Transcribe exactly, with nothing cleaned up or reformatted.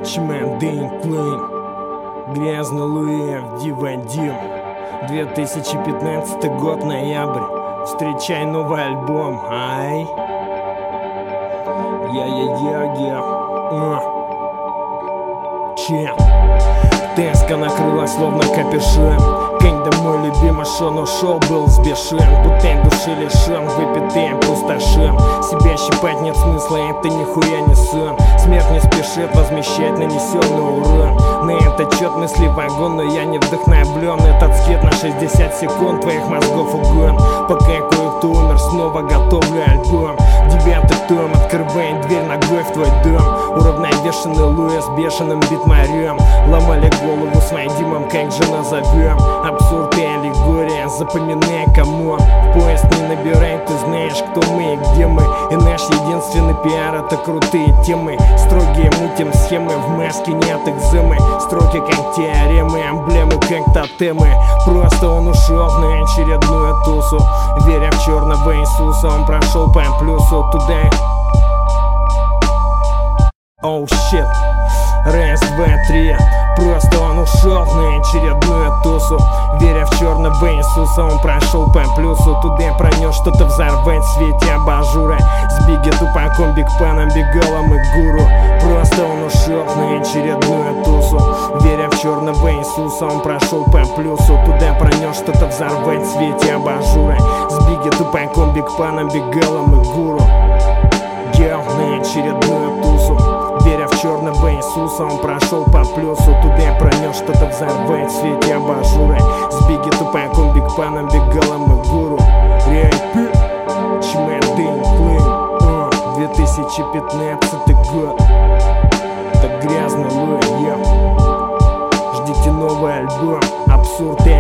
Чмен Дин Клин, Грязный Луи, Дивандин. две тысячи пятнадцатый год, ноябрь. Встречай новый альбом, ай. Я-я-я-я. Че? Теска накрылась словно капюшон. Когда мой любимый Шон ушел, был взбешен. Бутыль души лишен, выпитый пустошен. Себя щипать нет смысла, это нихуя не сон. Смерть не спешит возмещать нанесенный урон. На этот счет мысли вагон, но я не вдохновлен. Этот скет на шестьдесят секунд твоих мозгов угон. Пока кое-кто умер, снова готовлю альбом. Девятый том, открывает дверь ногой в твой дом. Уравновешенный Луи с бешеным битмарем. Ломали голову с Вадимом, как же назовем. Абсурд и аллегория, запоминай, кому. В поезд не набирай, ты знаешь, кто мы и где мы. И наш единственный пиар — это крутые темы. Строгие мутим схемы, в маске нет экземы. Строки как теоремы, эмблемы как тотемы. Просто он ушел на очередную тусу. Веря в черного Иисуса, он прошел по плюсу туда. Оу, oh, щит. Раз, два, три. Просто он ушел на очередную тусу. Веря в черного Иисуса, он прошел по плюсу. Туда пронес что-то взорвать в свете абажура. Сбеги тупаком, бигпаном, бегалом и гуру. Просто он ушел на очередную тусу. Веря в черного Иисуса, он прошел по плюсу. Туда пронес что-то взорвать в свете абажура. Сбеги тупаком, бигпаном, бегалом и гуру. Я на очередную тусу. Веря в черного Иисуса, он прошел по плюсу. Туда пронес что-то взорвать в свете абажура. Сбеги тупаком, бигпаном, бегалом и гуру. Рэп, Чмен Дин Клин, две тысячи пятнадцатый год. Это Грязный Луи, я. Ждите новый альбом. Абсурд и